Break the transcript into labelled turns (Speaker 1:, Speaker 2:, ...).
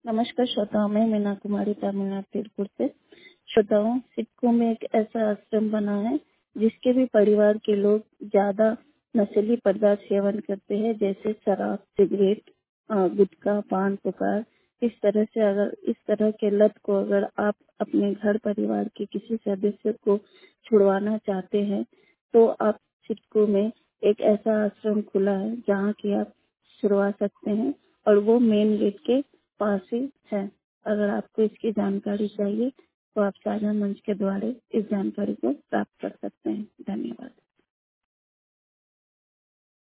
Speaker 1: नमस्कार श्रोताओं, मैं मीना कुमारी तमिलनाडु तिरुपुर से। श्रोताओं, सिडको में एक ऐसा आश्रम बना है जिसके भी परिवार के लोग ज्यादा नशीली पदार्थ सेवन करते हैं, जैसे शराब, सिगरेट, गुटखा, पान, पुकार। इस तरह के लत को अगर आप अपने घर परिवार के किसी सदस्य को छुड़वाना चाहते हैं तो आप सिडको में एक ऐसा आश्रम खुला है जहाँ की आप छुड़वा सकते हैं, और वो मेन गेट के पास ही है। अगर आपको इसकी जानकारी चाहिए तो आप साझा मंच के द्वारा इस जानकारी को प्राप्त कर सकते हैं। धन्यवाद।